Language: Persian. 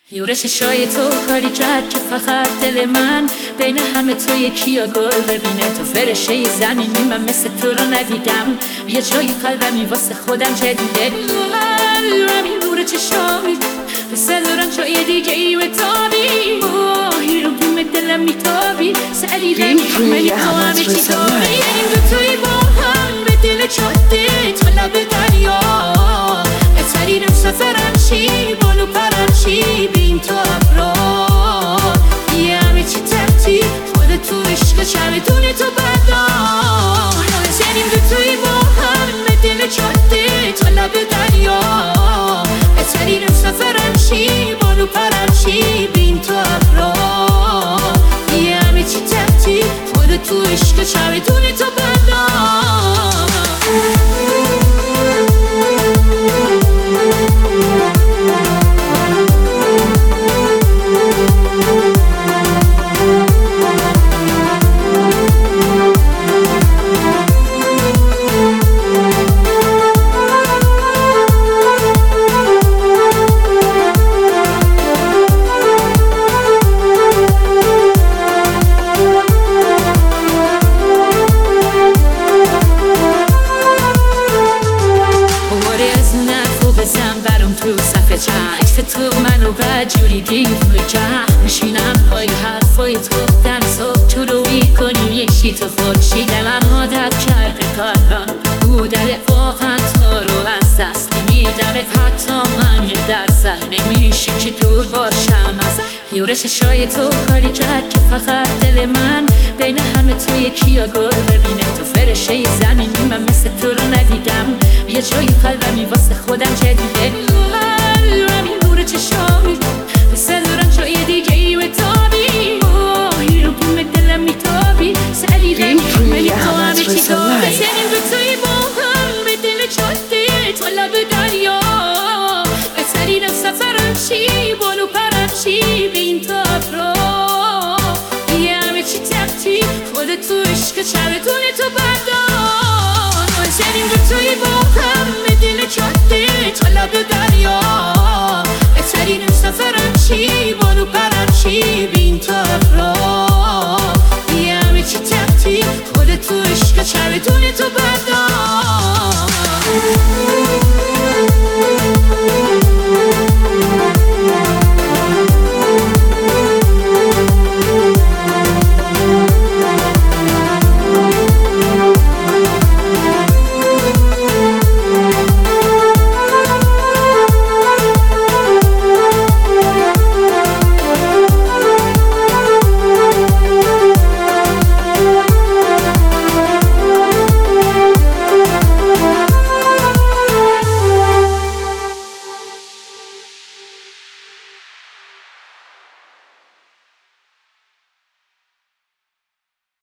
یورش شای تو کاری کرد که فقط دل من بین همه تو یکی گل ببینه. تو فرشه زمینی، من مثل تو رو ندیدم. یه جای قلبمی واسه خودم جدیده. همین نور چشامی مثل دارن جای دیگه ای بتابی. ماهی رو بیم دلم میتابی. سعلی غمی تو همه چی داری. این دوتایی با هم به دل چاده تا لب دریا. بهترینم سفرم چی بالو پرم چی بین تو افراد. یه همه چی تحتی خود تو عشق چمدون تو بردار. زنیم دوتایی با هم به دل چاده تا لب دریا. بهترینم سفرم چی بالو پرم چی بین تو افراد. یه همه چی تحتی خود تو عشق چمدون تو بردار. تو صفحه عکس تو منو بدجوری دید مجه میشینم پای حرفای تو دم صبح تو رو میکنی یکی تو خودشی دلم عادت کرده کاران بودن واقعا تو رو از دست نمیدم. حتی من یه درصد نمیشه که دور باشم از یورش شای تو کاری کرد که فقط دل من بین همه تو یکی گل ببینه. تو فرشه زمینی، من مثل تو رو ندیدم. یه جای قلبمی واسه خودم جدیده. همین نور چشامی مثل دارن جای دیگه ای بتابی. ماهی رو بیم دلم میتابی. سعلی غمی تو همه چی داری. بزنیم دوتایی با هم به دل چاده تا لب دریا. بهترینم سفرم چی بالو پرم چی بین تو افراد. یه همه چی تحتی خود تو عشق چمدون تو بردار. بزنیم دوتایی با هم به دل چاده تا لب دریا. بهترینم سفرم چی بالو پرم چی بین تو افراد. یه همه چی تحتی خود تو عشق چمدون تو بردار.